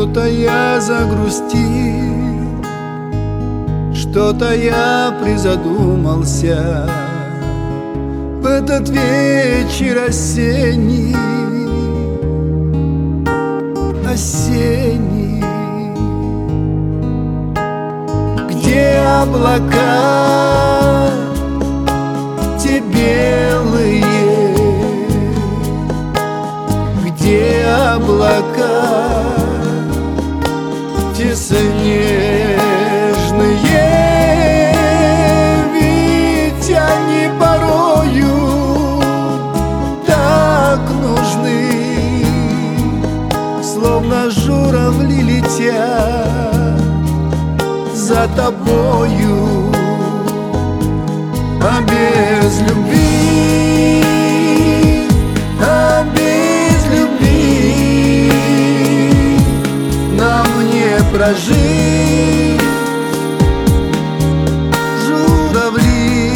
Что-то я загрустил, что-то я призадумался в этот вечер осенний, осенний, где облака те белые, где облака те снежные, ведь они порою так нужны, словно журавли летят за тобою, а без любви, а без любви нам не прожить. Журавли,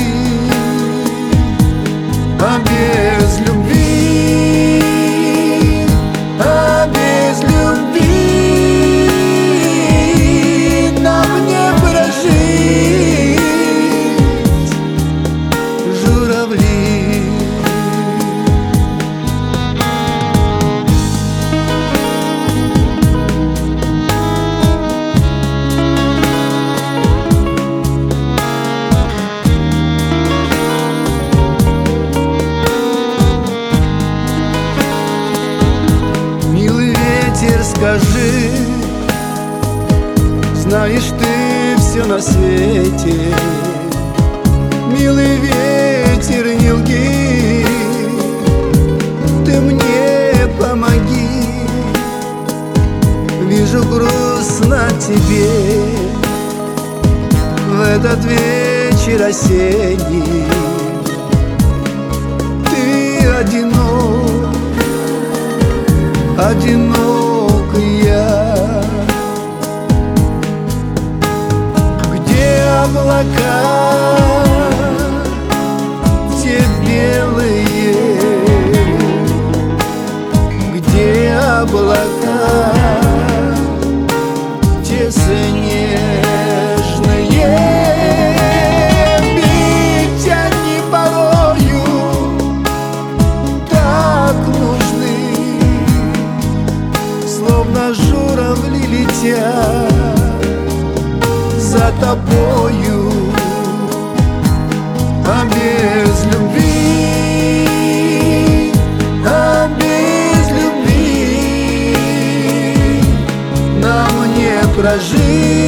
а без любви, а без любви нам не прожить. Журавли. Скажи, знаешь ты все на свете, милый ветер, не лги, ты мне помоги. Вижу грустно тебе в этот вечер осенний, ты одинок, одинок. Где облака те белые, где облака те снежные, ведь они порою так нужны, словно журавли летят за тобою, а без любви, а без любви нам не прожить.